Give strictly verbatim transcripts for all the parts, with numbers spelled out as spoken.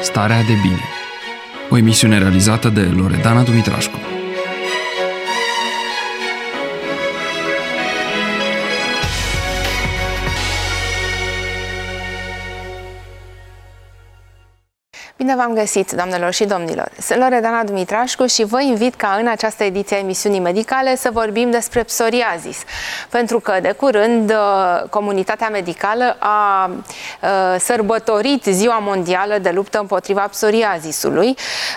Starea de bine. O emisiune realizată de Loredana Dumitrașcu. Bine v-am găsit, doamnelor și domnilor! Sunt Loredana Dumitrașcu și vă invit ca în această ediție a emisiunii medicale să vorbim despre psoriazis. Pentru că de curând comunitatea medicală a sărbătorit Ziua Mondială de Luptă împotriva psoriazisului.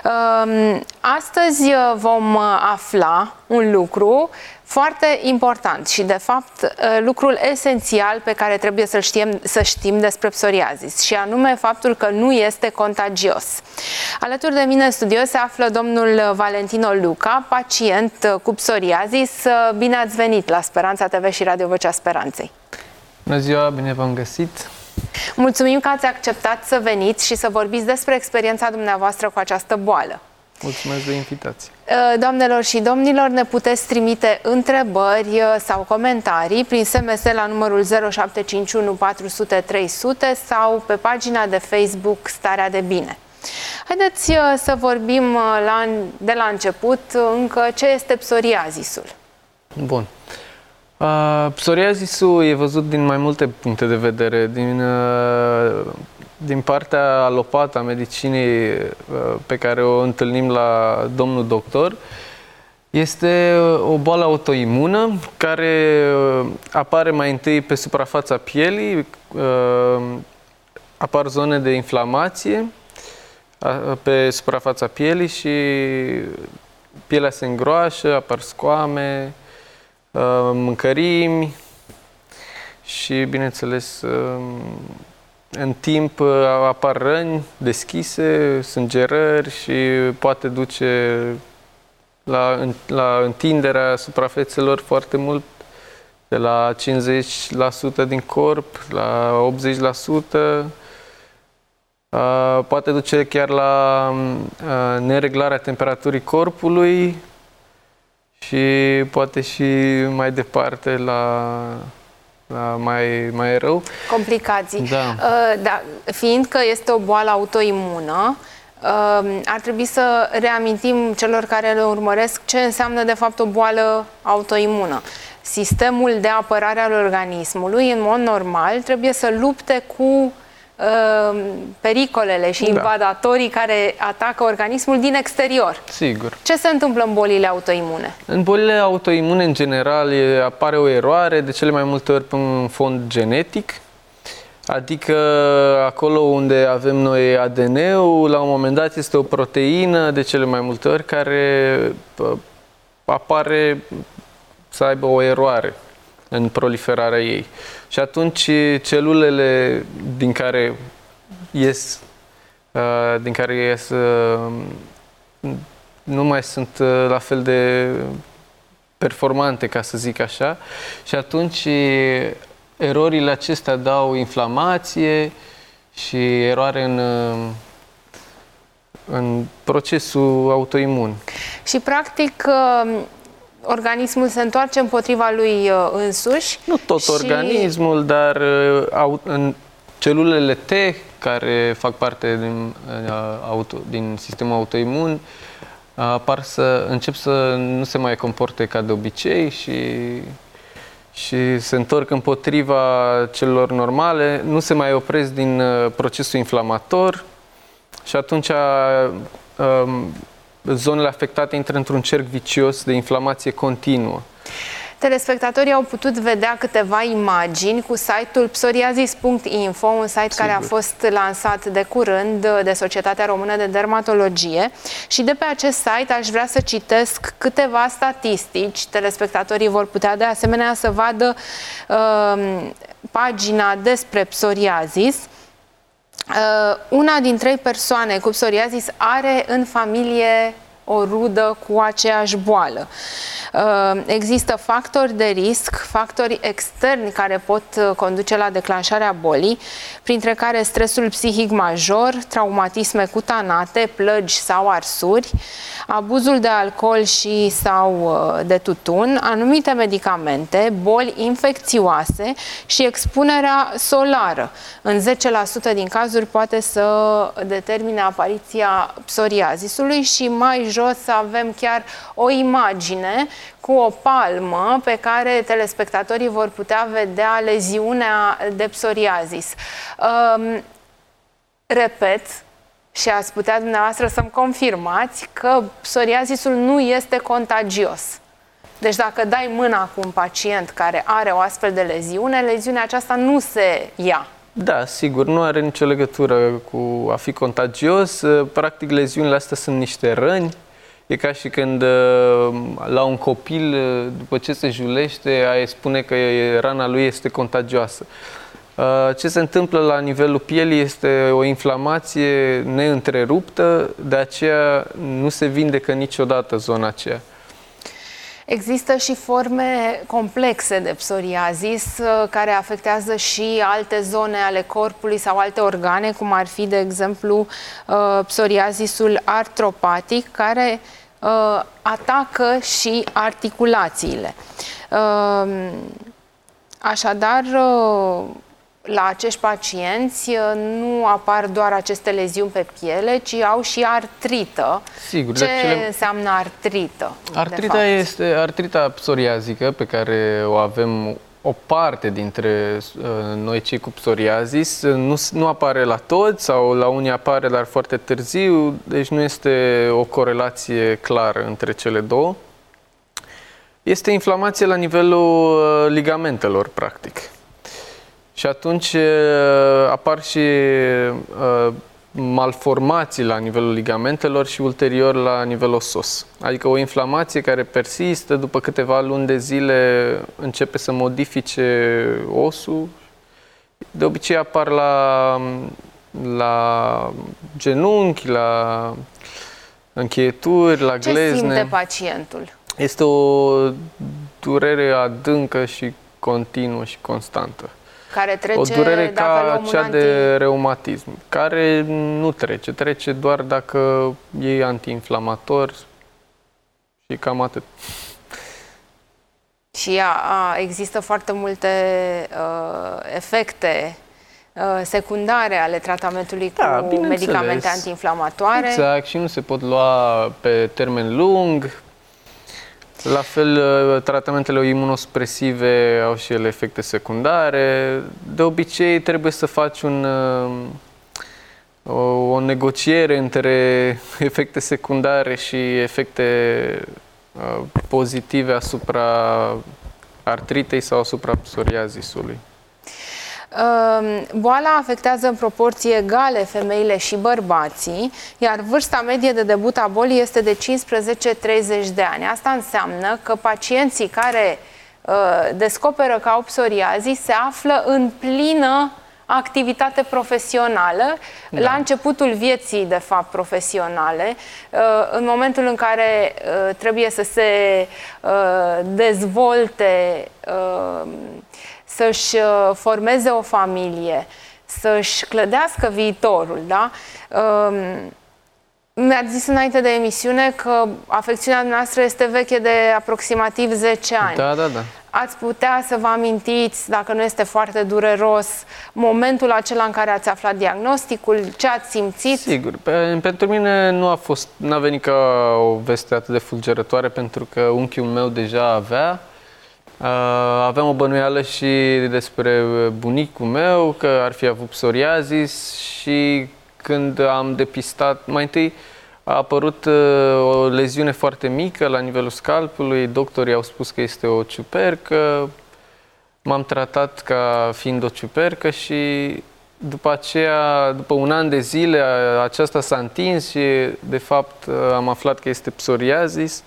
Astăzi vom afla un lucru foarte important și, de fapt, lucrul esențial pe care trebuie să știm, să știm despre psoriazis, și anume faptul că nu este contagios. Alături de mine în studio se află domnul Valentino Luca, pacient cu psoriazis. Bine ați venit la Speranța T V și Radio Vocea Speranței. Bună ziua, bine v-am găsit! Mulțumim că ați acceptat să veniți și să vorbiți despre experiența dumneavoastră cu această boală. Mulțumesc de invitație! Doamnelor și domnilor, ne puteți trimite întrebări sau comentarii prin S M S la numărul zero șapte cinci unu patru zero zero trei zero zero sau pe pagina de Facebook Starea de Bine. Haideți să vorbim la, de la început încă ce este psoriazisul. Bun. Uh, psoriazisul e văzut din mai multe puncte de vedere. Din, uh, din partea alopată a medicinei uh, pe care o întâlnim la domnul doctor, este o boală autoimună care uh, apare mai întâi pe suprafața pielii, uh, apar zone de inflamație uh, pe suprafața pielii și pielea se îngroașă, apar scoame, mâncărimi și, bineînțeles, în timp apar răni deschise, sângerări și poate duce la, la întinderea suprafețelor foarte mult, de la cincizeci la sută din corp la optzeci la sută. Poate duce chiar la nereglarea temperaturii corpului și poate și mai departe la, la mai, mai rău. Complicații. Da. Uh, da, fiindcă este o boală autoimună, uh, ar trebui să reamintim celor care le urmăresc ce înseamnă de fapt o boală autoimună. Sistemul de apărare al organismului, în mod normal, trebuie să lupte cu pericolele și invadatorii da. care atacă organismul din exterior. Sigur. Ce se întâmplă în bolile autoimune? În bolile autoimune, în general, apare o eroare, de cele mai multe ori pe un fond genetic, adică acolo unde avem noi A D N-ul, la un moment dat este o proteină, de cele mai multe ori, care apare să aibă o eroare în proliferarea ei. Și atunci celulele din care ies, din care ies nu mai sunt la fel de performante, ca să zic așa, și atunci erorile acestea dau inflamație și eroare în, în procesul autoimun. Și practic organismul se întoarce împotriva lui însuși? Nu tot și... organismul, dar uh, în celulele T, care fac parte din, uh, auto, din sistemul autoimun, uh, apar să încep să nu se mai comporte ca de obicei și, și se întorc împotriva celulor normale, nu se mai opresc din uh, procesul inflamator și atunci uh, zonele afectate intră într-un cerc vicios de inflamație continuă. Telespectatorii au putut vedea câteva imagini cu site-ul psoriasis punct info, un site Sigur. care a fost lansat de curând de Societatea Română de Dermatologie, și de pe acest site aș vrea să citesc câteva statistici. Telespectatorii vor putea de asemenea să vadă uh, pagina despre psoriasis. Uh, una din trei persoane cu psoriasis are în familie o rudă cu aceeași boală. Există factori de risc, factori externi care pot conduce la declanșarea bolii, printre care stresul psihic major, traumatisme cutanate, plăgi sau arsuri, abuzul de alcool și sau de tutun, anumite medicamente, boli infecțioase și expunerea solară. În zece la sută din cazuri poate să determine apariția psoriazisului și mai jos avem chiar o imagine cu o palmă pe care telespectatorii vor putea vedea leziunea de psoriazis. Um, repet, și ați putea dumneavoastră să-mi confirmați că psoriazisul nu este contagios. Deci dacă dai mâna cu un pacient care are o astfel de leziune, leziunea aceasta nu se ia. Da, sigur, nu are nicio legătură cu a fi contagios. Practic, leziunile astea sunt niște răni. E ca și când la un copil, după ce se julește, ai spune că rana lui este contagioasă. Ce se întâmplă la nivelul pielii este o inflamație neîntreruptă, de aceea nu se vindecă niciodată zona aceea. Există și forme complexe de psoriazis care afectează și alte zone ale corpului sau alte organe, cum ar fi, de exemplu, psoriazisul artropatic, care atacă și articulațiile. Așadar, la acești pacienți nu apar doar aceste leziuni pe piele, ci au și artrită. Sigur, Ce cele... înseamnă artrită? Artrita este artrita psoriazică, pe care o avem o parte dintre uh, noi cei cu psoriazis. Nu, nu apare la toți sau la unii apare, dar foarte târziu, deci nu este o corelație clară între cele două. Este inflamație la nivelul uh, ligamentelor, practic. Și atunci apar și uh, malformații la nivelul ligamentelor și ulterior la nivel osos. Adică o inflamație care persistă, după câteva luni de zile începe să modifice osul. De obicei apar la, la genunchi, la încheieturi, la glezne. Ce simte pacientul? Este o durere adâncă și continuă și constantă. Care trece, o durere ca cea anti... de reumatism, care nu trece, trece doar dacă e antiinflamator și cam atât. Și a, a, există foarte multe uh, efecte uh, secundare ale tratamentului da, cu medicamente antiinflamatoare. Exact, și nu se pot lua pe termen lung. La fel, tratamentele imunosupresive au și ele efecte secundare. De obicei, trebuie să faci un, o, o negociere între efecte secundare și efecte pozitive asupra artritei sau asupra psoriazisului. Boala afectează în proporții egale femeile și bărbații, iar vârsta medie de debut a bolii este de cincisprezece treizeci de ani. Asta înseamnă că pacienții care uh, descoperă că au psoriazis se află în plină activitate profesională, da. La începutul vieții, de fapt, profesionale, uh, în momentul în care uh, trebuie să se uh, dezvolte, uh, să-și formeze o familie, să-și clădească viitorul, da? Mi-ați zis înainte de emisiune că afecțiunea noastră este veche de aproximativ zece ani. Da, da, da. Ați putea să vă amintiți, dacă nu este foarte dureros, momentul acela în care ați aflat diagnosticul, ce ați simțit? Sigur. Pe, pentru mine nu a fost, n-a venit ca o veste atât de fulgerătoare, pentru că unchiul meu deja avea. Uh, aveam o bănuială și despre bunicul meu, că ar fi avut psoriazis, și când am depistat, mai întâi a apărut uh, o leziune foarte mică la nivelul scalpului, doctorii au spus că este o ciupercă, m-am tratat ca fiind o ciupercă și după aceea, după un an de zile, aceasta s-a întins și de fapt am aflat că este psoriazis.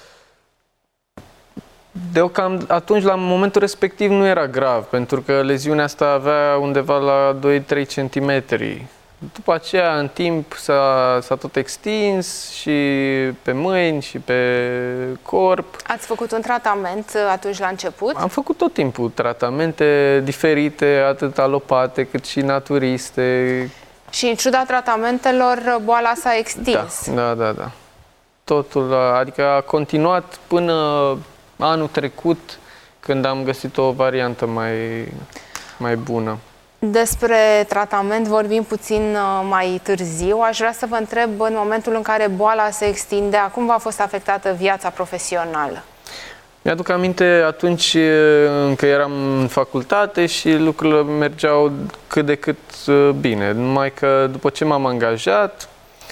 Deocam atunci, la momentul respectiv, nu era grav, pentru că leziunea asta avea undeva la doi trei centimetri După aceea, în timp, s-a, s-a tot extins și pe mâini și pe corp. Ați făcut un tratament atunci la început? Am făcut tot timpul tratamente diferite, atât alopate cât și naturiste. Și în ciuda tratamentelor, boala s-a extins? Da, da, da, da. Totul, adică a continuat până anul trecut, când am găsit o variantă mai, mai bună. Despre tratament vorbim puțin mai târziu. Aș vrea să vă întreb, în momentul în care boala se extindea, cum v-a fost afectată viața profesională? Mi-aduc aminte atunci încă eram în facultate și lucrurile mergeau cât de cât bine. Numai că după ce m-am angajat,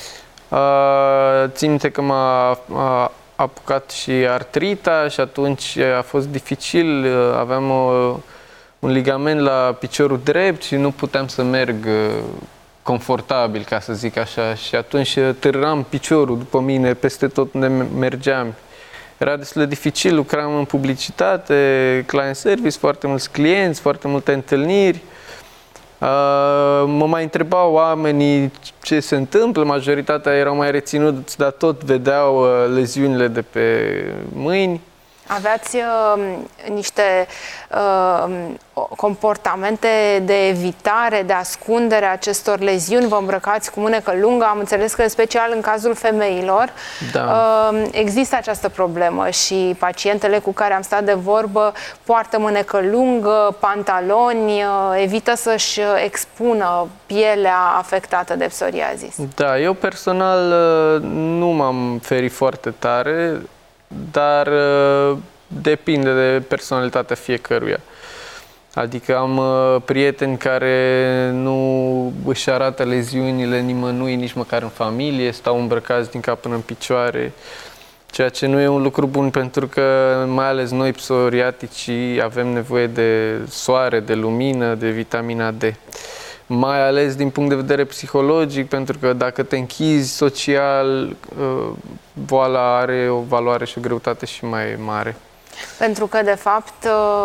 țin minte că m-a apucat și artrita și atunci a fost dificil. Aveam o, un ligament la piciorul drept și nu puteam să merg confortabil, ca să zic așa. Și atunci târram piciorul după mine peste tot unde mergeam. Era destul de dificil, lucram în publicitate, client service, foarte mulți clienți, foarte multe întâlniri. Mă mai întrebau oamenii ce se întâmplă, majoritatea erau mai reținuți, dar tot vedeau leziunile de pe mâini. Aveați uh, niște uh, comportamente de evitare, de ascundere a acestor leziuni? Vă îmbrăcați cu mânecă lungă? Am înțeles că, în special în cazul femeilor, da. uh, există această problemă și pacientele cu care am stat de vorbă poartă mânecă lungă, pantaloni, uh, evită să-și expună pielea afectată de psoriazis. Da, eu personal nu m-am ferit foarte tare, dar depinde de personalitatea fiecăruia. Adică am prieteni care nu își arată leziunile nimănui, nici măcar în familie, stau îmbrăcați din cap până în picioare, ceea ce nu e un lucru bun, pentru că mai ales noi psoriaticii avem nevoie de soare, de lumină, de vitamina D. Mai ales din punct de vedere psihologic, pentru că dacă te închizi social, boala are o valoare și o greutate și mai mare. Pentru că, de fapt,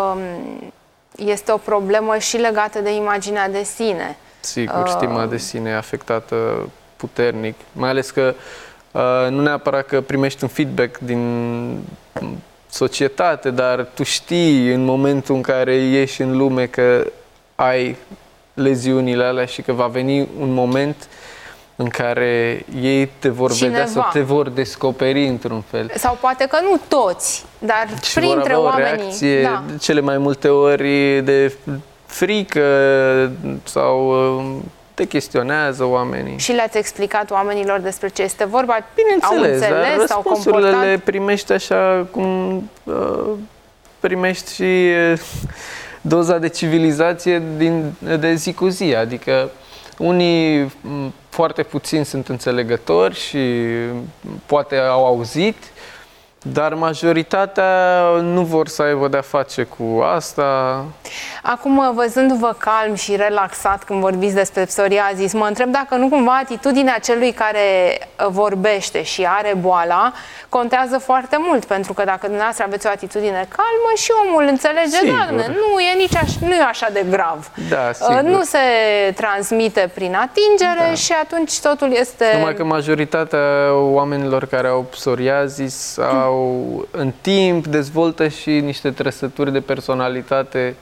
este o problemă și legată de imaginea de sine. Sigur, stima de sine e afectată puternic, mai ales că nu neapărat că primești un feedback din societate, dar tu știi în momentul în care ieși în lume că ai leziunile alea și că va veni un moment în care ei te vor Cineva. vedea sau te vor descoperi într-un fel. Sau poate că nu toți, dar și printre vor avea oamenii. o reacție, da. de cele mai multe ori de frică sau te chestionează oamenii. Și le-ați explicat oamenilor despre ce este vorba? Bineînțeles, Au înțeles, dar s-au răspunsurile comportat? le primești așa cum uh, primești și uh, doza de civilizație din, de zi cu zi. Adică unii foarte puțini sunt înțelegători și poate au auzit, dar majoritatea nu vor să aibă de-a face cu asta. Acum, văzându-vă calm și relaxat când vorbiți despre psoriazis, mă întreb dacă nu cumva atitudinea celui care vorbește și are boala contează foarte mult, pentru că dacă dumneavoastră aveți o atitudine calmă și omul înțelege, doamne, nu e nici așa, nu e așa de grav. Da, sigur. Nu se transmite prin atingere, da. Și atunci totul este... Numai că majoritatea oamenilor care au psoriazis au, în timp, dezvoltă și niște trăsături de personalitate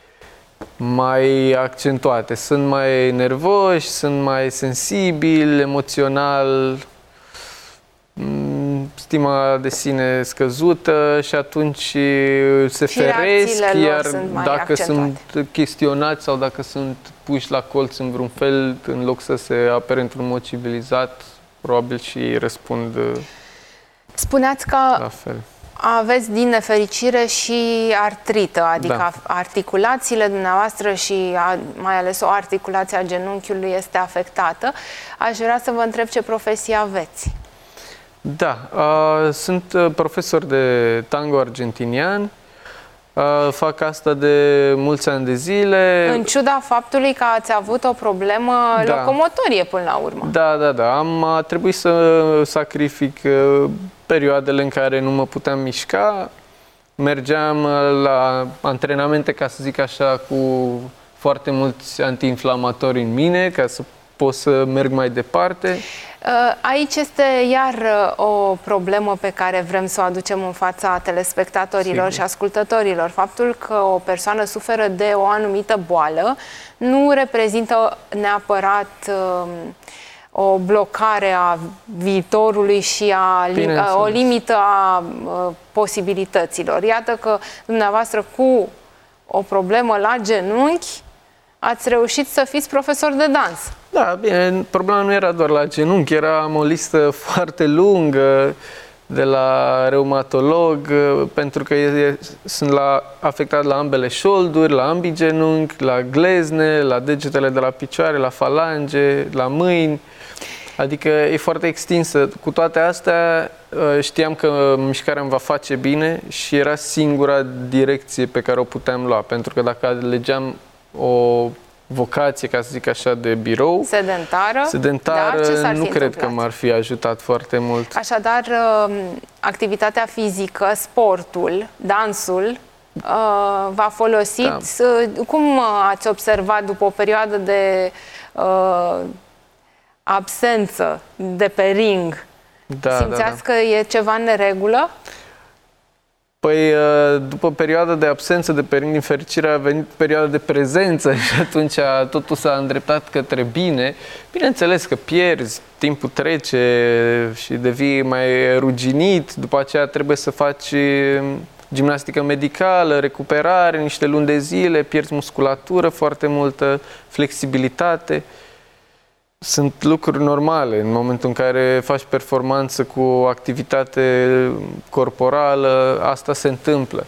mai accentuate. Sunt mai nervoși, sunt mai sensibili, emoțional, stima de sine scăzută și atunci se și feresc, iar sunt dacă accentuate. sunt chestionați sau dacă sunt puși la colț în vreun fel, în loc să se apere într-un mod civilizat, probabil și răspund Spuneați că la fel. Aveți, din nefericire, și artrită, adică da. articulațiile dumneavoastră și a, mai ales o articulație a genunchiului este afectată. Aș vrea să vă întreb ce profesie aveți. Da, uh, sunt profesor de tango argentinian, uh, fac asta de mulți ani de zile. În ciuda faptului că ați avut o problemă da. locomotorie până la urmă. Da, da, da. Am a trebuit să sacrific uh, perioadele în care nu mă puteam mișca. Mergeam la antrenamente, ca să zic așa, cu foarte mulți antiinflamatori în mine, ca să pot să merg mai departe. Aici este iar o problemă pe care vrem să o aducem în fața telespectatorilor Sigur. și ascultătorilor. Faptul că o persoană suferă de o anumită boală nu reprezintă neapărat o blocare a viitorului și a, a o limită a posibilităților. Iată că dumneavoastră cu o problemă la genunchi ați reușit să fiți profesor de dans. Da, bine, problema nu era doar la genunchi, era am o listă foarte lungă de la reumatolog, pentru că e, sunt la, afectat la ambele șolduri, la ambii genunchi, la glezne, la degetele de la picioare, la falange, la mâini. Adică e foarte extinsă. Cu toate astea știam că mișcarea îmi va face bine și era singura direcție pe care o puteam lua. Pentru că dacă alegeam o vocație, ca să zic așa, de birou, sedentară, sedentară dar nu cred că m-ar fi ajutat foarte mult. Așadar, activitatea fizică, sportul, dansul, v-a folosit. Da. Cum ați observat după o perioadă de uh, absență de pe ring? Da, Simțeați da, da. că e ceva în neregulă? Păi, după perioada de absență de pe ring, din fericire, a venit perioada de prezență și atunci totul s-a îndreptat către bine. Bineînțeles că pierzi, timpul trece și devii mai ruginit, după aceea trebuie să faci gimnastică medicală, recuperare, niște luni de zile, pierzi musculatură foarte multă, flexibilitate. Sunt lucruri normale în momentul în care faci performanță cu o activitate corporală, asta se întâmplă.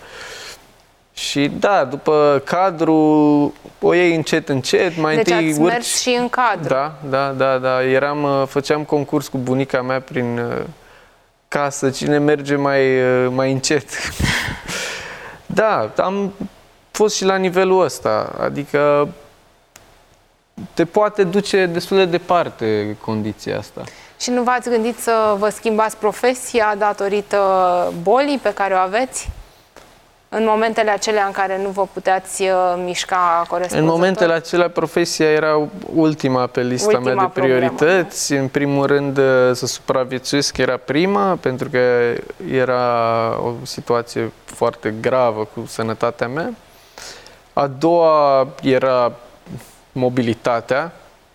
Și da, după cadru o iei încet, încet, mai deci întâi ați urci. mers și în cadru. Da, da, da, da. Eram, făceam concurs cu bunica mea prin casă, cine merge mai, mai încet. Da, am fost și la nivelul ăsta, adică te poate duce destul de departe condiția asta. Și nu v-ați gândit să vă schimbați profesia datorită bolii pe care o aveți? În momentele acelea în care nu vă puteați uh, mișca corespunzător? În momentele acelea, profesia era ultima pe lista ultima mea de priorități. Problemă. În primul rând, să supraviețuiesc era prima, pentru că era o situație foarte gravă cu sănătatea mea. A doua era mobilitatea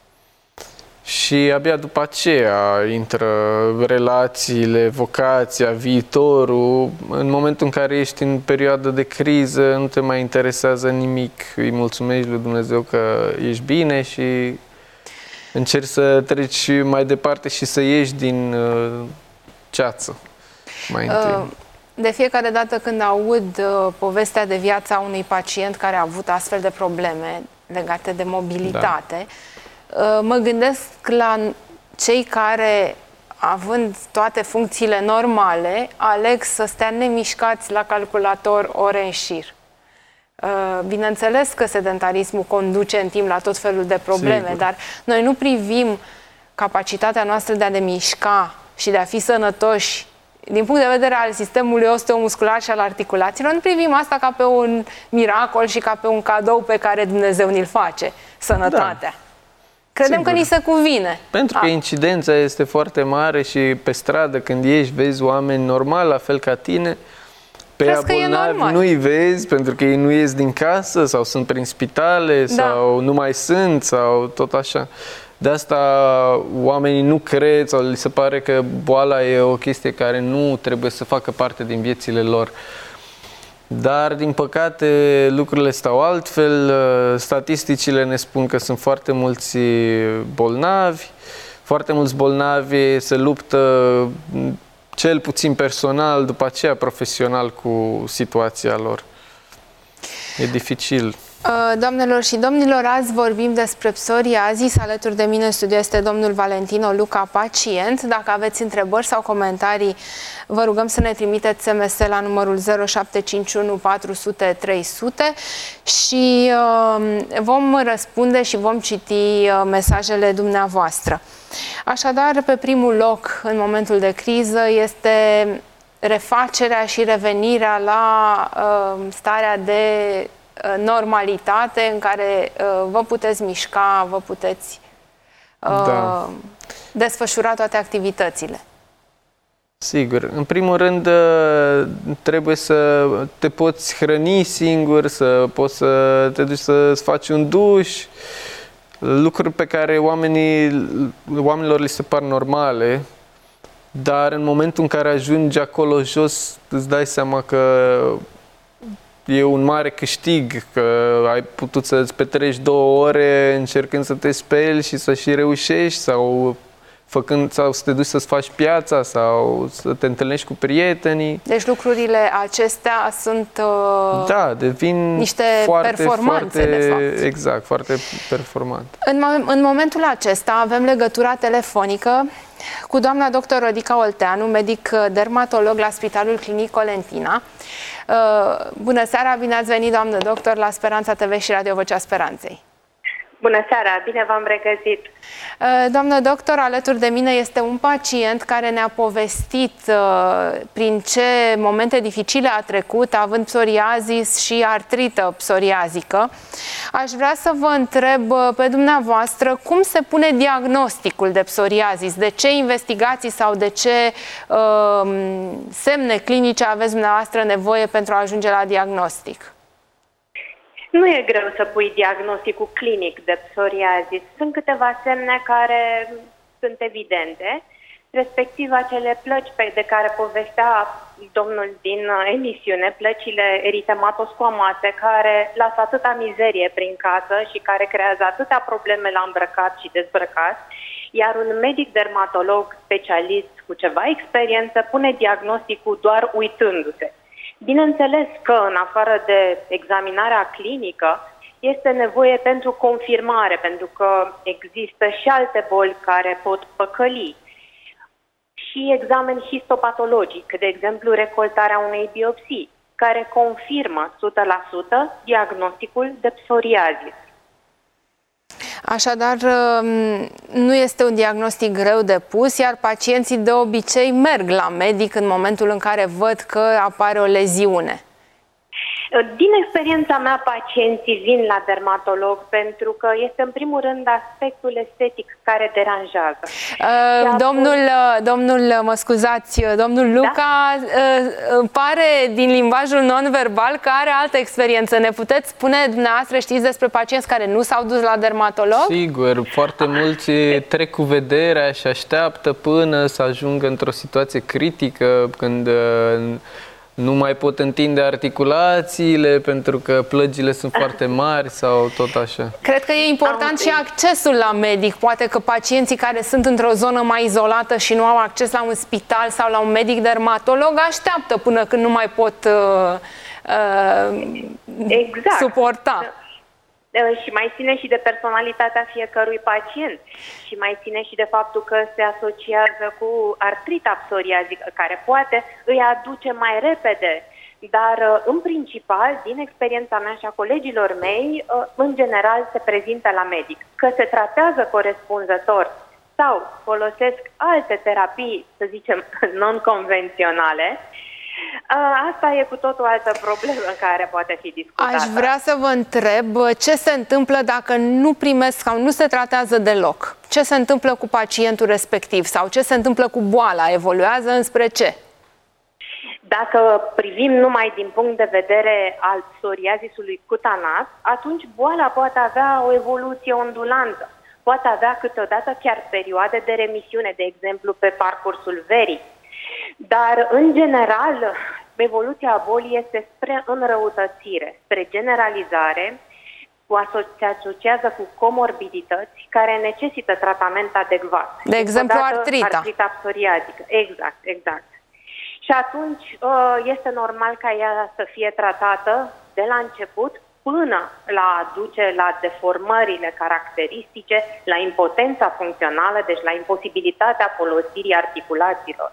și abia după aceea intră relațiile, vocația, viitorul. În momentul în care ești în perioadă de criză, nu te mai interesează nimic. Îi mulțumești lui Dumnezeu că ești bine și încerci să treci mai departe și să ieși din uh, ceață mai întâi. Uh. De fiecare dată când aud uh, povestea de viața unui pacient care a avut astfel de probleme legate de mobilitate, da. uh, mă gândesc la cei care, având toate funcțiile normale, aleg să stea nemișcați la calculator ore în șir. Uh, bineînțeles că sedentarismul conduce în timp la tot felul de probleme, Sigur. dar noi nu privim capacitatea noastră de a ne mișca și de a fi sănătoși din punct de vedere al sistemului osteomuscular și al articulațiilor, nu privim asta ca pe un miracol și ca pe un cadou pe care Dumnezeu ni-l face, sănătatea. Da. Credem Sigur. că ni se cuvine. Pentru că A. incidența este foarte mare și pe stradă, când ieși, vezi oameni normali, la fel ca tine. Pe ea bolnavi nu-i vezi, pentru că ei nu ies din casă, sau sunt prin spitale, da. sau nu mai sunt, sau tot așa. De asta oamenii nu cred sau li se pare că boala e o chestie care nu trebuie să facă parte din viețile lor. Dar, din păcate, lucrurile stau altfel. Statisticile ne spun că sunt foarte mulți bolnavi. Foarte mulți bolnavi se luptă cel puțin personal, după aceea profesional cu situația lor. E dificil. Doamnelor și domnilor, azi vorbim despre psoriazis. Alături de mine în studio este domnul Valentino Luca, pacient. Dacă aveți întrebări sau comentarii, vă rugăm să ne trimiteți S M S la numărul zero șapte cinci unu patru zero zero trei zero zero și uh, vom răspunde și vom citi uh, mesajele dumneavoastră. Așadar, pe primul loc, în momentul de criză, este refacerea și revenirea la uh, starea de normalitate în care uh, vă puteți mișca, vă puteți da. desfășura toate activitățile. Sigur. În primul rând, trebuie să te poți hrăni singur, să poți să te duci să-ți faci un duș, lucruri pe care oamenii, oamenilor li se par normale, dar în momentul în care ajungi acolo jos, îți dai seama că e un mare câștig, că ai putut să-ți petreci două ore încercând să te speli și să și reușești, sau făcând, sau să te duci să-ți faci piața, sau să te întâlnești cu prietenii. Deci lucrurile acestea sunt uh, da, devin niște foarte, performanțe, foarte, de fapt. Exact, foarte performante. În, în momentul acesta avem legătura telefonică cu doamna doctor Rodica Olteanu, medic dermatolog la Spitalul Clinic Colentina. Uh, bună seara, bine ați venit, doamnă doctor, la Speranța T V și Radio Vocea Speranței. Bună seara, bine v-am regăsit. Doamnă doctor, alături de mine este un pacient care ne-a povestit uh, prin ce momente dificile a trecut, având psoriazis și artrită psoriazică. Aș vrea să vă întreb pe dumneavoastră cum se pune diagnosticul de psoriazis, de ce investigații sau de ce uh, semne clinice aveți dumneavoastră nevoie pentru a ajunge la diagnostic? Nu e greu să pui diagnosticul clinic de psoriazis. Sunt câteva semne care sunt evidente, respectiv acele plăci pe de care povestea domnul din emisiune, plăcile eritematoscoamate, care lasă atâta mizerie prin casă și care creează atâtea probleme la îmbrăcat și dezbrăcat, iar un medic dermatolog specialist cu ceva experiență pune diagnosticul doar uitându-se. Bineînțeles că, în afară de examinarea clinică, este nevoie pentru confirmare, pentru că există și alte boli care pot păcăli. Și examen histopatologic, de exemplu recoltarea unei biopsii, care confirmă o sută la sută diagnosticul de psoriazis. Așadar, nu este un diagnostic greu de pus, iar pacienții de obicei merg la medic în momentul în care văd că apare o leziune. Din experiența mea, pacienții vin la dermatolog pentru că este în primul rând aspectul estetic care deranjează. Uh, domnul, domnul, mă scuzați, domnul Luca, da? uh, pare din limbajul non-verbal că are altă experiență. Ne puteți spune, dumneavoastră, știți despre pacienți care nu s-au dus la dermatolog? Sigur, foarte mulți trec cu vederea și așteaptă până să ajungă într-o situație critică, când uh, nu mai pot întinde articulațiile pentru că plăgile sunt foarte mari sau tot așa. Cred că e important și accesul la medic. Poate că pacienții care sunt într-o zonă mai izolată și nu au acces la un spital sau la un medic dermatolog așteaptă până când nu mai pot uh, uh, exact. suporta. Și mai ține și de personalitatea fiecărui pacient și mai ține și de faptul că se asociază cu artrita psoriazică, care poate îi aduce mai repede. Dar, în principal, din experiența mea și a colegilor mei, în general se prezintă la medic. Că se tratează corespunzător sau folosesc alte terapii, să zicem, non-convenționale, asta e cu totul altă problemă care poate fi discutată. Aș vrea să vă întreb ce se întâmplă dacă nu primesc sau nu se tratează deloc. Ce se întâmplă cu pacientul respectiv sau ce se întâmplă cu boala? Evoluează înspre ce? Dacă privim numai din punct de vedere al psoriazisului cutanat, atunci boala poate avea o evoluție ondulantă. Poate avea câteodată chiar perioade de remisiune, de exemplu pe parcursul verii. Dar, în general, evoluția bolii este spre înrăutățire, spre generalizare, se asociază cu comorbidități care necesită tratament adecvat. De exemplu, odată, artrita. Artrita psoriazică. Exact, exact. Și atunci este normal ca ea să fie tratată de la început până la a duce la deformările caracteristice, la impotența funcțională, deci la imposibilitatea folosirii articulațiilor.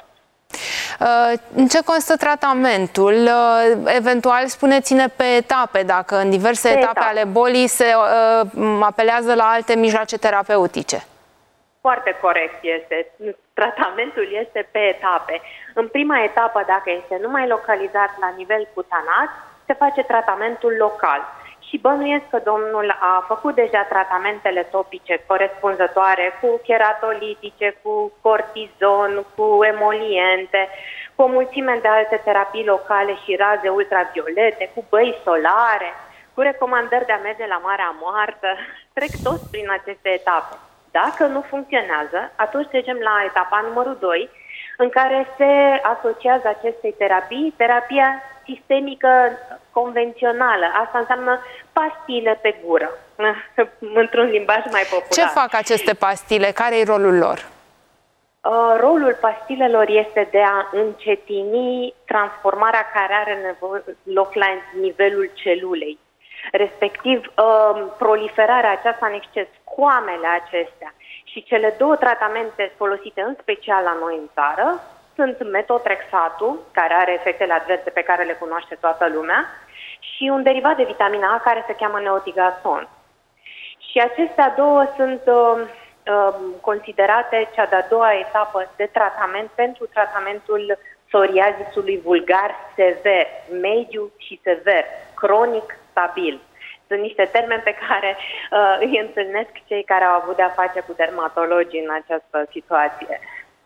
În ce constă tratamentul? Eventual, spuneți-ne pe etape, dacă în diverse etape, etape ale bolii se uh, apelează la alte mijloace terapeutice. Foarte corect este. Tratamentul este pe etape. În prima etapă, dacă este numai localizat la nivel cutanat, se face tratamentul local. Și și bănuiesc că domnul a făcut deja tratamentele topice corespunzătoare cu cheratolitice, cu cortizon, cu emoliente, cu o mulțime de alte terapii locale și raze ultraviolete, cu băi solare, cu recomandări de a merge la Marea Moartă. Trec toți prin aceste etape. Dacă nu funcționează, atunci trecem la etapa numărul doi, în care se asociază acestei terapii terapia sistemică convențională. Asta înseamnă pastile pe gură, într-un limbaj mai popular. Ce fac aceste pastile? Care e rolul lor? Uh, rolul pastilelor este de a încetini transformarea care are loc la nivelul celulei. Respectiv, uh, proliferarea aceasta în exces, coamele acestea. Și cele două tratamente folosite în special la noi în țară sunt metotrexatul, care are efectele adverse pe care le cunoaște toată lumea, și un derivat de vitamina A care se cheamă neotigason. Și acestea două sunt uh, uh, considerate cea de-a doua etapă de tratament pentru tratamentul psoriazisului vulgar sever, mediu și sever, cronic stabil. Sunt niște termeni pe care uh, îi întâlnesc cei care au avut de-a face cu dermatologii în această situație.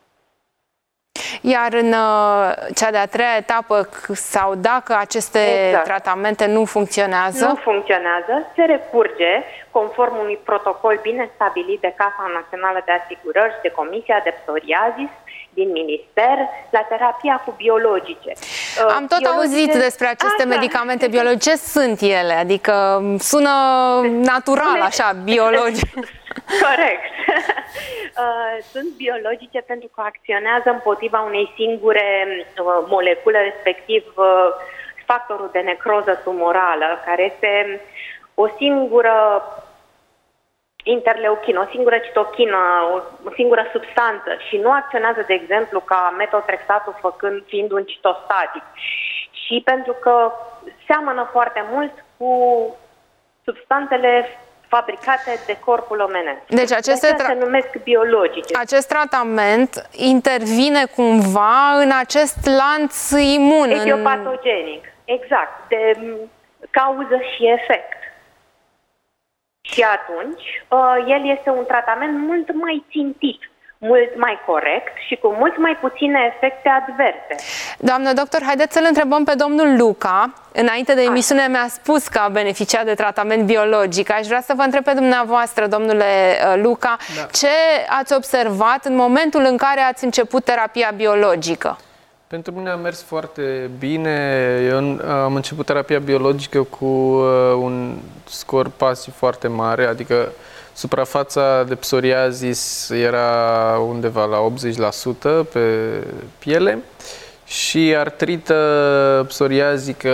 Iar în uh, cea de-a treia etapă, sau dacă aceste exact. tratamente nu funcționează? Nu funcționează, se recurge conform unui protocol bine stabilit de Casa Națională de Asigurări și de Comisia de Psoriazis din Minister la terapia cu biologice. Am tot biologice... auzit despre aceste Așa. medicamente biologice. Ce sunt ele? Adică sună natural, așa, biologic. Corect. Sunt biologice pentru că acționează împotriva unei singure molecule, respectiv factorul de necroză tumorală, care este o singură interleuchină, o singură citochină, o singură substanță și nu acționează, de exemplu, ca metotrexatul făcând, fiind un citostatic. Și pentru că seamănă foarte mult cu substanțele fabricate de corpul omenesc. Deci aceste de se numesc biologice. Acest tratament intervine cumva în acest lanț imun. Etiopatogenic, exact, de cauză și efect. Și atunci, el este un tratament mult mai țintit, mult mai corect și cu mult mai puține efecte adverse. Doamnă doctor, haideți să-l întrebăm pe domnul Luca. Înainte de emisiune mi-a spus că a beneficiat de tratament biologic. Aș vrea să vă întreb pe dumneavoastră, domnule Luca, da. ce ați observat în momentul în care ați început terapia biologică? Pentru mine a mers foarte bine. Eu am început terapia biologică cu un scor PASI foarte mare, adică suprafața de psoriazis era undeva la optzeci la sută pe piele și artrită psoriazică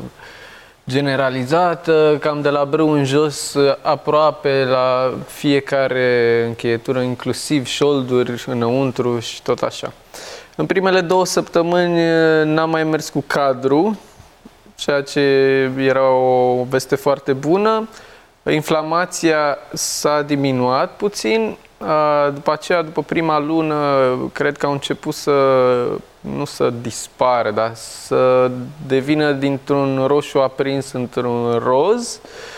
generalizată, cam de la brâu în jos, aproape la fiecare încheietură, inclusiv șolduri înăuntru și tot așa. În primele două săptămâni n-am mai mers cu cadru, ceea ce era o veste foarte bună. Inflamația s-a diminuat puțin. După aceea, după prima lună, cred că au început să, nu să dispară, dar să devină dintr-un roșu aprins într-un roz.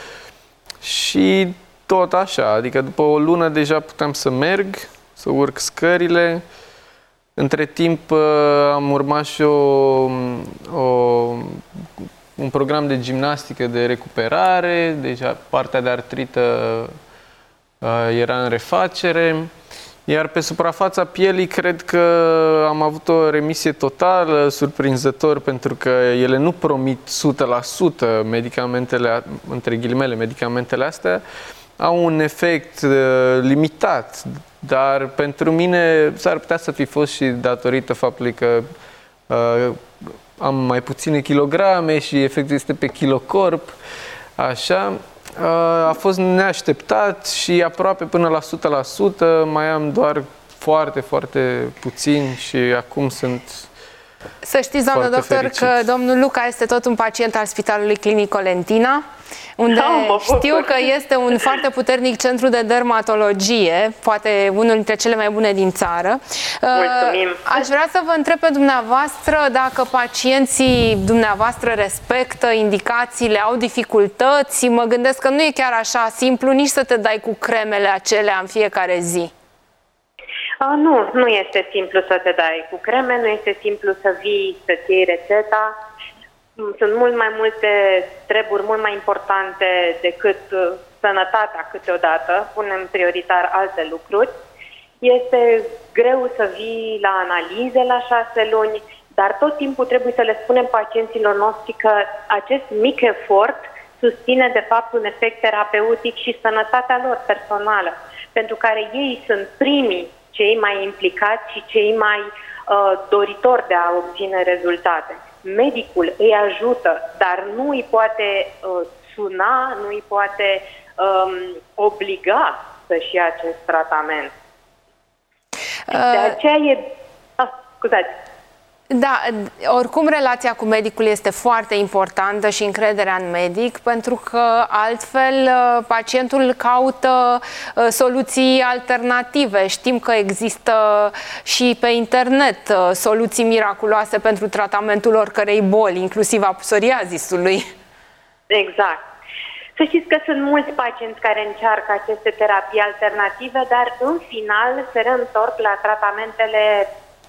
Și tot așa, adică după o lună deja puteam să merg, să urc scările. Între timp am urmat și o, o, un program de gimnastică de recuperare, deja partea de artrită uh, era în refacere, iar pe suprafața pielii cred că am avut o remisie totală, surprinzător, pentru că ele nu promit o sută la sută medicamentele, între ghilimele, medicamentele astea, au un efect uh, limitat. Dar pentru mine s-ar putea să fi fost și datorită faptului că uh, am mai puține kilograme și efectul este pe kilocorp. Așa. Uh, a fost neașteptat și aproape până la o sută la sută, mai am doar foarte, foarte puțin și acum sunt Să știți, doamnă doctor, fericit. că domnul Luca este tot un pacient al Spitalului Clinic Colentina, unde da, știu că este un foarte puternic centru de dermatologie, poate unul dintre cele mai bune din țară. Mulțumim. Aș vrea să vă întreb pe dumneavoastră dacă pacienții dumneavoastră respectă indicațiile, au dificultăți. Mă gândesc că nu e chiar așa simplu nici să te dai cu cremele acelea în fiecare zi. Uh, nu, nu este simplu să te dai cu creme, nu este simplu să vii să-ți iei rețeta. Sunt mult mai multe treburi, mult mai importante decât sănătatea câteodată. Punem prioritar alte lucruri. Este greu să vii la analize la șase luni, dar tot timpul trebuie să le spunem pacienților noștri că acest mic efort susține de fapt un efect terapeutic și sănătatea lor personală, pentru care ei sunt primii cei mai implicați și cei mai uh, doritori de a obține rezultate. Medicul îi ajută, dar nu îi poate uh, suna, nu îi poate um, obliga să-și ia acest tratament. Uh... De aceea e... Ah, scuzați. Da, oricum relația cu medicul este foarte importantă și încrederea în medic, pentru că altfel pacientul caută soluții alternative. Știm că există și pe internet soluții miraculoase pentru tratamentul oricărei boli, inclusiv a psoriazisului. Exact. Să știți că sunt mulți pacienți care încearcă aceste terapii alternative, dar în final se reîntorc la tratamentele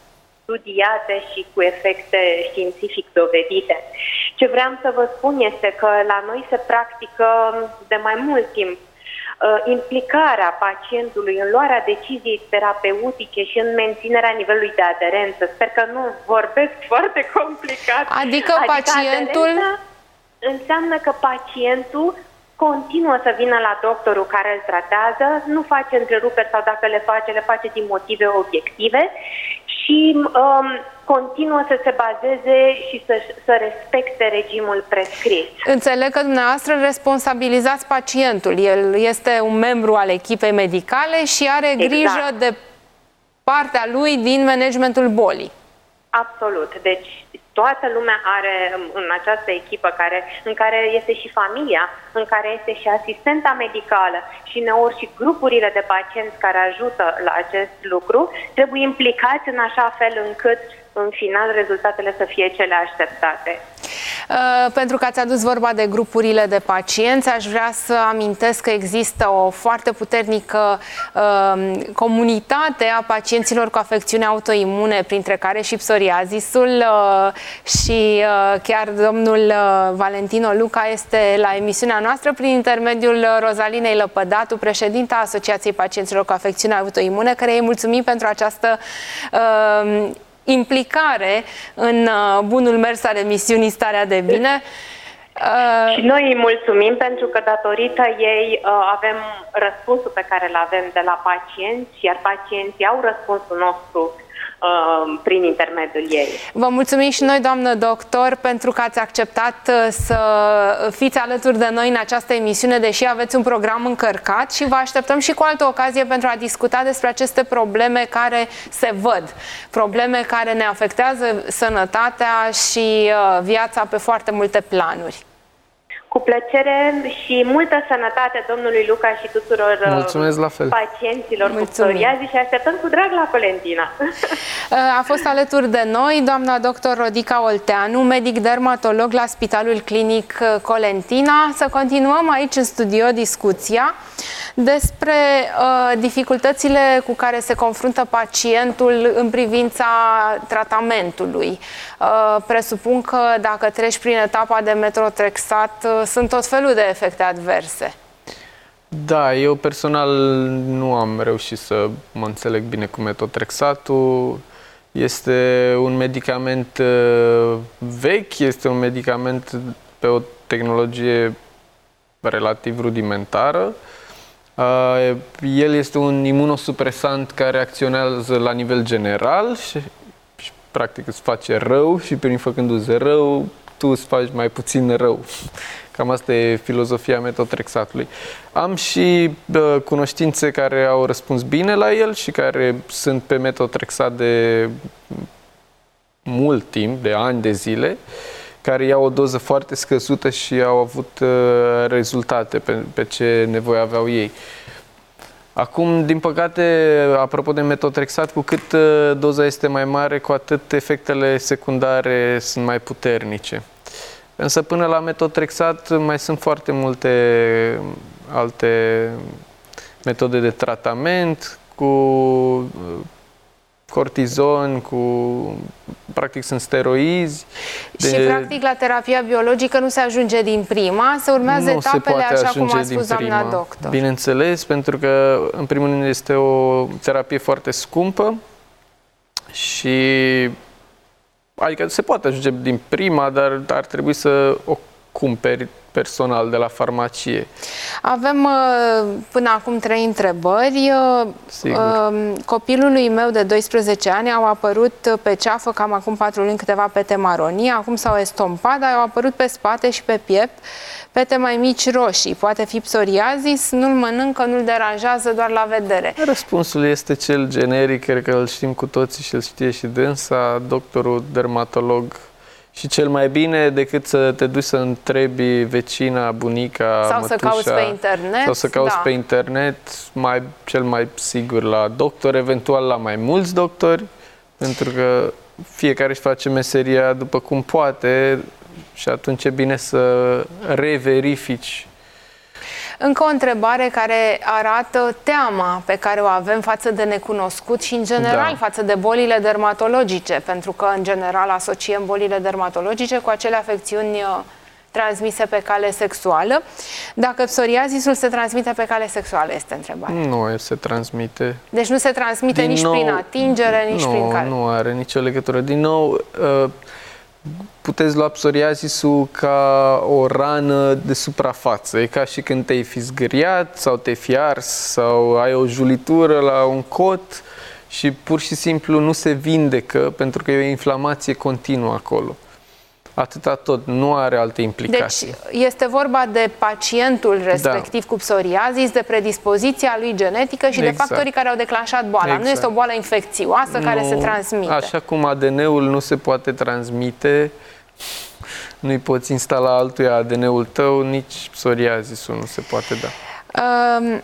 studiate și cu efecte științific dovedite. Ce vreau să vă spun este că la noi se practică de mai mult timp implicarea pacientului în luarea deciziei terapeutice și în menținerea nivelului de aderență. Sper că nu vorbesc foarte complicat. Adică, adică pacientul... înseamnă că pacientul continuă să vină la doctorul care îl tratează, nu face întreruperi sau dacă le face, le face din motive obiective și um, continuă să se bazeze și să, să respecte regimul prescris. Înțeleg că dumneavoastră responsabilizați pacientul. El este un membru al echipei medicale și are exact. grijă de partea lui din managementul bolii. Absolut. Deci toată lumea are în această echipă care, în care este și familia, în care este și asistenta medicală și uneori și grupurile de pacienți care ajută la acest lucru, trebuie implicați în așa fel încât în final rezultatele să fie cele așteptate. Uh, pentru că ați adus vorba de grupurile de pacienți, aș vrea să amintesc că există o foarte puternică uh, comunitate a pacienților cu afecțiuni autoimune, printre care și psoriazisul uh, și uh, chiar domnul uh, Valentino Luca este la emisiunea noastră prin intermediul Rozalinei Lăpădatu, președinta Asociației Pacienților cu Afecțiuni Autoimune, care îi mulțumim pentru această uh, implicare în bunul mers al emisiunii Starea de Bine. Și noi îi mulțumim pentru că datorită ei avem răspunsul pe care îl avem de la pacienți, iar pacienții au răspunsul nostru prin intermediul ei. Vă mulțumim și noi, doamnă doctor, pentru că ați acceptat să fiți alături de noi în această emisiune, deși aveți un program încărcat, și vă așteptăm și cu altă ocazie pentru a discuta despre aceste probleme care se văd, probleme care ne afectează sănătatea și viața pe foarte multe planuri. Cu plăcere și multă sănătate domnului Luca și tuturor Mulțumesc, la fel. pacienților Mulțumim. cu psoriazi și așteptăm cu drag la Colentina. A fost alături de noi doamna doctor Rodica Olteanu, medic dermatolog la Spitalul Clinic Colentina. Să continuăm aici în studio discuția despre uh, dificultățile cu care se confruntă pacientul în privința tratamentului. Uh, presupun că dacă treci prin etapa de metotrexat, uh, sunt tot felul de efecte adverse. Da, eu personal nu am reușit să mă înțeleg bine cu metotrexatul. Este un medicament uh, vechi, este un medicament pe o tehnologie relativ rudimentară. Uh, el este un imunosupresant care acționează la nivel general și, și practic îți face rău și prin făcându-ți rău, tu îți faci mai puțin rău. Cam asta e filozofia metotrexatului. Am și uh, cunoștințe care au răspuns bine la el și care sunt pe metotrexat de mult timp, de ani de zile, care iau o doză foarte scăzută și au avut uh, rezultate pe, pe ce nevoie aveau ei. Acum, din păcate, apropo de metotrexat, cu cât uh, doza este mai mare, cu atât efectele secundare sunt mai puternice. Însă până la metotrexat mai sunt foarte multe alte metode de tratament cu cortizon, cu practic sunt steroizi. De... Și practic la terapia biologică nu se ajunge din prima, se urmează nu etapele se așa cum a spus doamna prima. doctor. Bineînțeles, pentru că în primul rând este o terapie foarte scumpă și adică se poate ajunge din prima, dar ar trebui să o cumperi personal de la farmacie. Avem până acum trei întrebări. Sigur. Copilului meu de doisprezece ani au apărut pe ceafă cam acum patru luni câteva pete maronii, acum s-au estompat, dar au apărut pe spate și pe piept pete mai mici roșii. Poate fi psoriazis, nu-l mănâncă, nu-l deranjează, doar la vedere. Răspunsul este cel generic, cred că îl știm cu toții și îl știe și dânsa, doctorul dermatolog. Și cel mai bine decât să te duci să întrebi vecina, bunica, sau mătușa, să cauți pe internet, sau să cauți da. pe internet, mai, cel mai sigur la doctor, eventual la mai mulți doctori, pentru că fiecare își face meseria după cum poate și atunci e bine să reverifici. Încă o întrebare care arată teama pe care o avem față de necunoscut și, în general, da. față de bolile dermatologice, pentru că, în general, asociem bolile dermatologice cu acele afecțiuni transmise pe cale sexuală. Dacă psoriazisul se transmite pe cale sexuală, este întrebarea. Nu se transmite. Deci nu se transmite Din nici nou, prin atingere, nici nu, prin care. Nu are nicio legătură. Din nou, puteți lua psoriazisul ca o rană de suprafață. E ca și când te-ai fi zgâriat sau te-ai fi ars sau ai o julitură la un cot și pur și simplu nu se vindecă pentru că e o inflamație continuă acolo. Atâta tot, nu are alte implicații. Deci este vorba de pacientul respectiv da. cu psoriazis, de predispoziția lui genetică și exact. de factorii care au declanșat boala. Exact. Nu este o boală infecțioasă nu, care se transmite. Așa cum A D N-ul nu se poate transmite, nu-i poți instala altuia A D N-ul tău, nici psoriazisul nu se poate da. Um,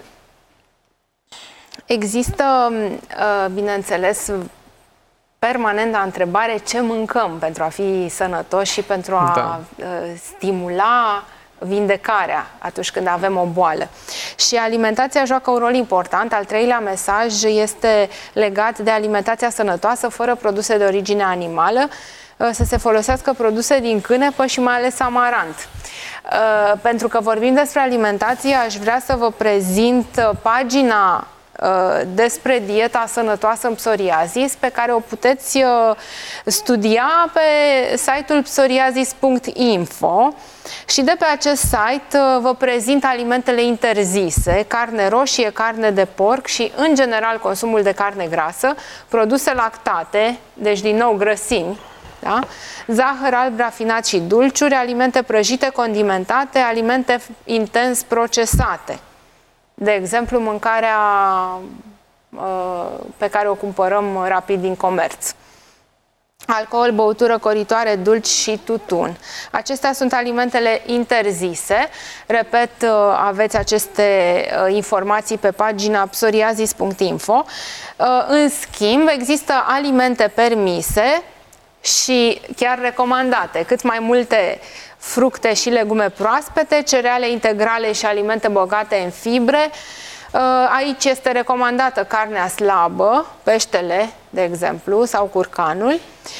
există, bineînțeles, permanent la întrebare ce mâncăm pentru a fi sănătoși și pentru a da. stimula vindecarea atunci când avem o boală. Și alimentația joacă un rol important. Al treilea mesaj este legat de alimentația sănătoasă fără produse de origine animală, să se folosească produse din cânepă și mai ales amarant. Pentru că vorbim despre alimentație, aș vrea să vă prezint pagina despre dieta sănătoasă în psoriazis, pe care o puteți studia pe site-ul psoriazis punct info și de pe acest site vă prezint alimentele interzise, carne roșie, carne de porc și, în general, consumul de carne grasă, produse lactate, deci, din nou, grăsimi, da? Zahăr alb rafinat și dulciuri, alimente prăjite, condimentate, alimente intens procesate. De exemplu, mâncarea uh, pe care o cumpărăm rapid din comerț. Alcool, băutură coritoare, dulci și tutun. Acestea sunt alimentele interzise. Repet, uh, aveți aceste uh, informații pe pagina psoriazis punct info. Uh, în schimb, există alimente permise și chiar recomandate. Cât mai multe fructe și legume proaspete, cereale integrale și alimente bogate în fibre. Aici este recomandată carnea slabă, peștele, de exemplu, sau curcanul.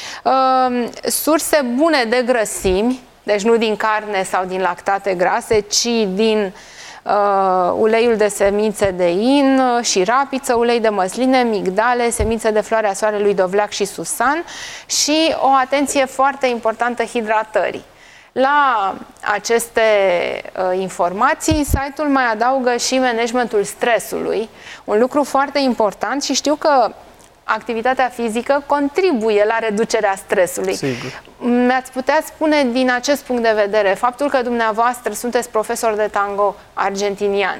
Surse bune de grăsimi, deci nu din carne sau din lactate grase, ci din uh, uleiul de semințe de in și rapiță, ulei de măsline, migdale, semințe de floarea soarelui, dovleac și susan și o atenție foarte importantă hidratării. La aceste uh, informații, site-ul mai adaugă și managementul stresului, un lucru foarte important și știu că activitatea fizică contribuie la reducerea stresului. Sigur. Mi-ați putea spune din acest punct de vedere, faptul că dumneavoastră sunteți profesor de tango argentinian,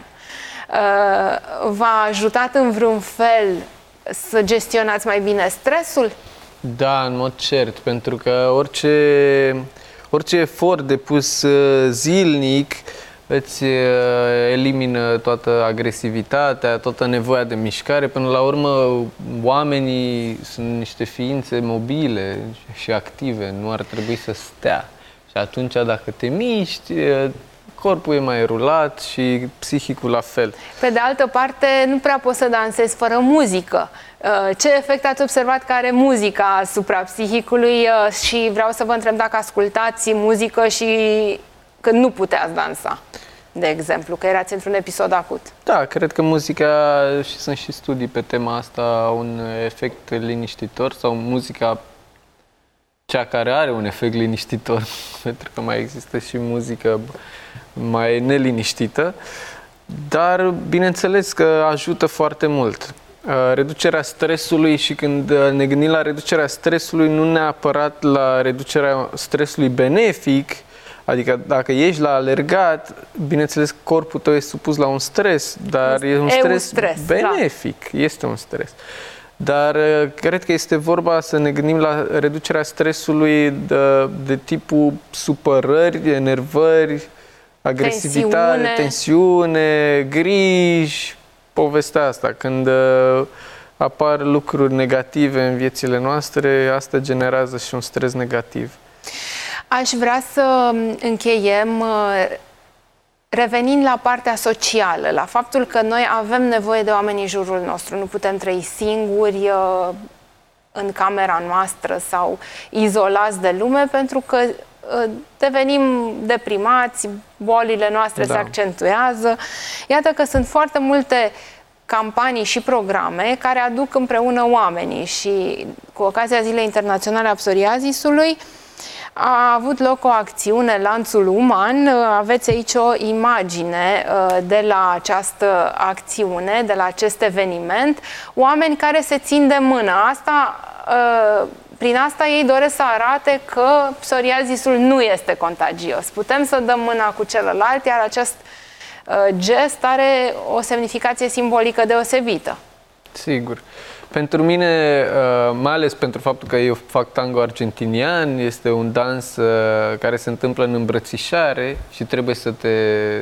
uh, v-a ajutat în vreun fel să gestionați mai bine stresul? Da, în mod cert, pentru că orice, orice efort depus zilnic îți elimină toată agresivitatea, toată nevoia de mișcare. Până la urmă, oamenii sunt niște ființe mobile și active, nu ar trebui să stea. Și atunci, dacă te miști, corpul e mai rulat și psihicul la fel. Pe de altă parte, nu prea poți să dansezi fără muzică. Ce efect ați observat că are muzica asupra psihicului și vreau să vă întreb dacă ascultați muzică și când nu puteați dansa, de exemplu, că erați într-un episod acut. Da, cred că muzica, și sunt și studii pe tema asta, au un efect liniștitor, sau muzica cea care are un efect liniștitor, pentru că mai există și muzică mai neliniștită, dar bineînțeles că ajută foarte mult. Reducerea stresului, și când ne gândim la reducerea stresului, nu neapărat la reducerea stresului benefic, adică dacă ești la alergat, bineînțeles corpul tău este supus la un stres, dar e un stres, stres benefic, da. Este un stres. Dar cred că este vorba să ne gândim la reducerea stresului de, de tipul supărări, enervări, agresivitate, tensiune, tensiune griji, povestea asta. Când apar lucruri negative în viețile noastre, asta generează și un stres negativ. Aș vrea să încheiem revenind la partea socială, la faptul că noi avem nevoie de oameni în jurul nostru. Nu putem trăi singuri în camera noastră sau izolați de lume, pentru că devenim deprimați, bolile noastre da. se accentuează. Iată că sunt foarte multe campanii și programe care aduc împreună oamenii și cu ocazia Zilei Internaționale a Psoriazisului a avut loc o acțiune, Lanțul Uman. Aveți aici o imagine de la această acțiune, de la acest eveniment. Oameni care se țin de mână. Asta, prin asta ei doresc să arate că psoriazisul nu este contagios. Putem să dăm mâna cu celălalt, iar acest gest are o semnificație simbolică deosebită. Sigur. Pentru mine, mai ales pentru faptul că eu fac tango argentinian, este un dans care se întâmplă în îmbrățișare și trebuie să te,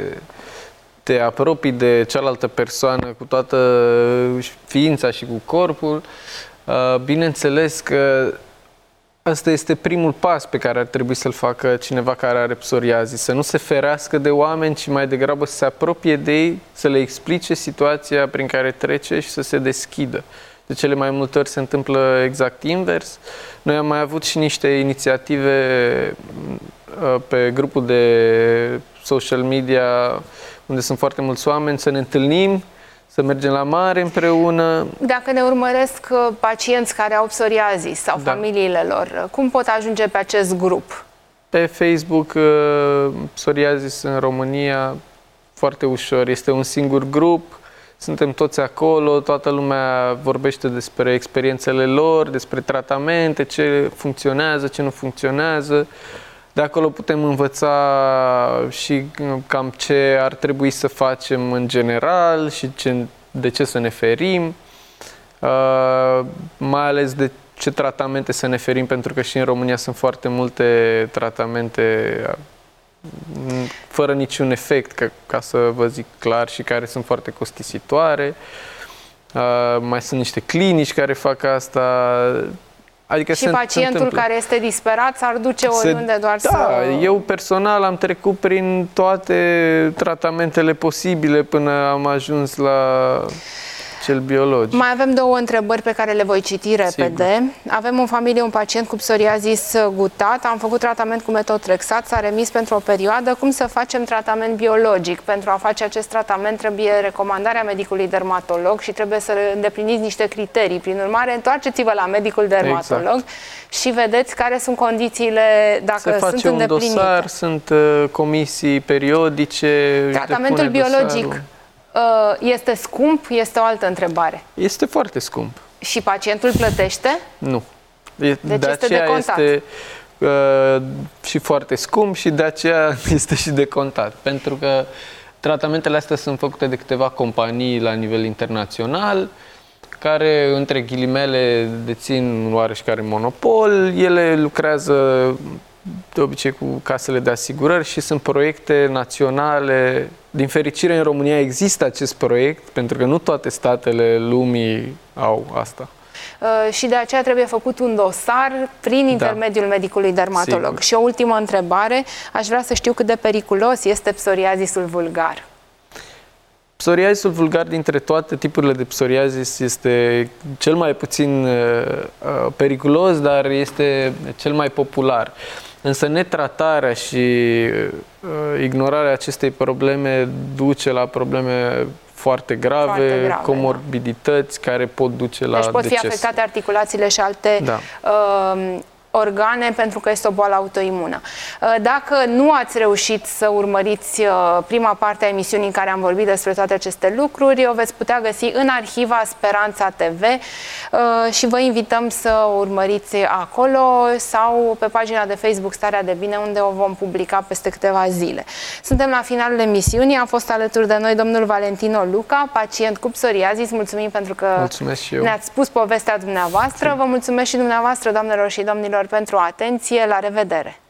te apropii de cealaltă persoană cu toată ființa și cu corpul. Bineînțeles că asta este primul pas pe care ar trebui să-l facă cineva care are psoriazis, să nu se ferească de oameni, ci mai degrabă să se apropie de ei, să le explice situația prin care trece și să se deschidă. De cele mai multe ori se întâmplă exact invers. Noi am mai avut și niște inițiative pe grupul de social media unde sunt foarte mulți oameni, să ne întâlnim, să mergem la mare împreună. Dacă ne urmăresc pacienți care au psoriazis sau da. familiile lor, cum pot ajunge pe acest grup? Pe Facebook, Psoriazis în România, foarte ușor. Este un singur grup. Suntem toți acolo, toată lumea vorbește despre experiențele lor, despre tratamente, ce funcționează, ce nu funcționează. De acolo putem învăța și cam ce ar trebui să facem în general și ce, de ce să ne ferim, uh, mai ales de ce tratamente să ne ferim, pentru că și în România sunt foarte multe tratamente fără niciun efect, ca, ca să vă zic clar, și care sunt foarte costisitoare. Uh, mai sunt niște clinici care fac asta. Adică și pacientul care este disperat s-ar duce oriunde se, doar da, să... Eu personal am trecut prin toate tratamentele posibile până am ajuns la cel biologic. Mai avem două întrebări pe care le voi citi repede. Sigur. Avem în familie un pacient cu psoriazis gutat, am făcut tratament cu metotrexat, s-a remis pentru o perioadă. Cum să facem tratament biologic? Pentru a face acest tratament trebuie recomandarea medicului dermatolog și trebuie să îndepliniți niște criterii. Prin urmare, întoarceți-vă la medicul dermatolog exact. și vedeți care sunt condițiile, dacă se face sunt îndeplinite. Un dosar, sunt uh, comisii periodice. Tratamentul biologic dosarul. Este scump? Este o altă întrebare. Este foarte scump. Și pacientul plătește? Nu. Deci de este decontat. Este uh, și foarte scump și de aceea este și decontat. Pentru că tratamentele astea sunt făcute de câteva companii la nivel internațional, care, între ghilimele, dețin oareșcare monopol. Ele lucrează de obicei cu casele de asigurări și sunt proiecte naționale. Din fericire, în România există acest proiect, pentru că nu toate statele lumii au asta. Uh, și de aceea trebuie făcut un dosar prin intermediul da. medicului dermatolog. Sigur. Și o ultimă întrebare, aș vrea să știu cât de periculos este psoriazisul vulgar. Psoriazisul vulgar, dintre toate tipurile de psoriazis, este cel mai puțin uh, periculos, dar este cel mai popular. Însă netratarea și uh, ignorarea acestei probleme duce la probleme foarte grave, foarte grave comorbidități da. care pot duce la deci pot deces. fi afectate articulațiile și alte da. uh, organe, pentru că este o boală autoimună. Dacă nu ați reușit să urmăriți prima parte a emisiunii în care am vorbit despre toate aceste lucruri, o veți putea găsi în arhiva Speranța T V și vă invităm să o urmăriți acolo sau pe pagina de Facebook Starea de Bine, unde o vom publica peste câteva zile. Suntem la finalul emisiunii. A fost alături de noi domnul Valentino Luca, pacient cu psoriazis. Mulțumim pentru că ne-ați spus povestea dumneavoastră. Vă mulțumesc și dumneavoastră, doamnelor și domnilor, pentru atenție. La revedere!